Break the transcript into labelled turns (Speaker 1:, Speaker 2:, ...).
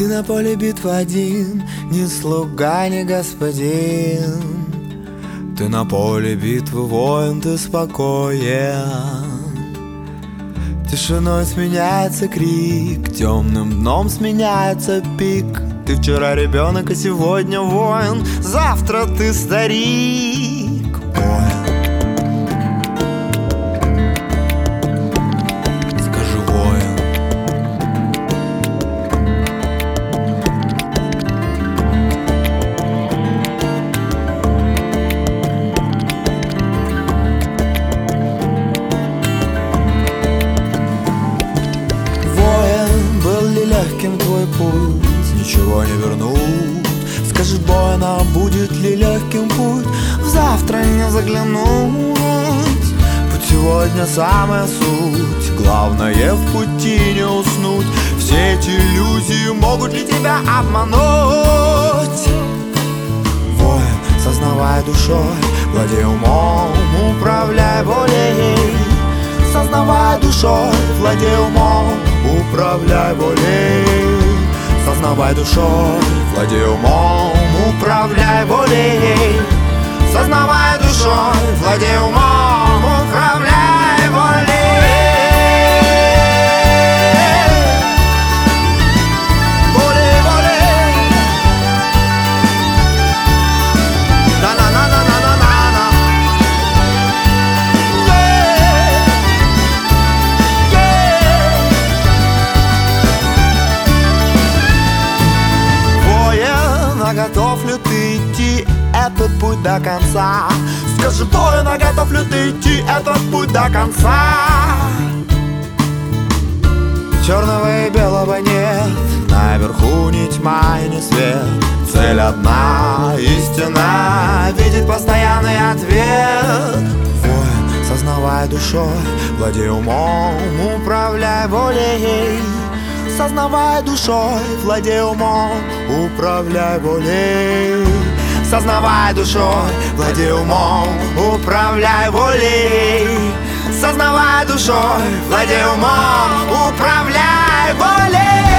Speaker 1: Ты на поле битвы один, ни слуга, ни господин. Ты на поле битвы воин, ты спокоен. Тишиной сменяется крик, темным дном сменяется пик. Ты вчера ребенок, а сегодня воин, завтра ты старик. Воин. Скажи, воин. Воин, был ли легким твой путь? Ничего не вернут. Скажи, воин, а будет ли легким путь в завтра не заглянуть? Путь сегодня самая суть, главное в пути не уснуть. Все эти иллюзии могут ли тебя обмануть? Воин, сознавай душой, владей умом, управляй волей. Сознавай душой, владей умом, управляй волей. Сознавай душой, владей умом, управляй волей. Сознавай душой, владей умом, управляй волей. Волей, волей. На-на-на-на-на-на-на. Готов ли ты идти этот путь до конца? Скажи, воин, а готов ли ты идти этот путь до конца? Черного и белого нет, наверху ни тьма и ни свет. Цель одна, истина, видит постоянный ответ. Воин, сознавай душой, владей умом, управляй волей. Сознавай душой, владей умом, управляй волей. Сознавай душой, владей умом, управляй волей. Сознавай душой, владей умом, управляй волей.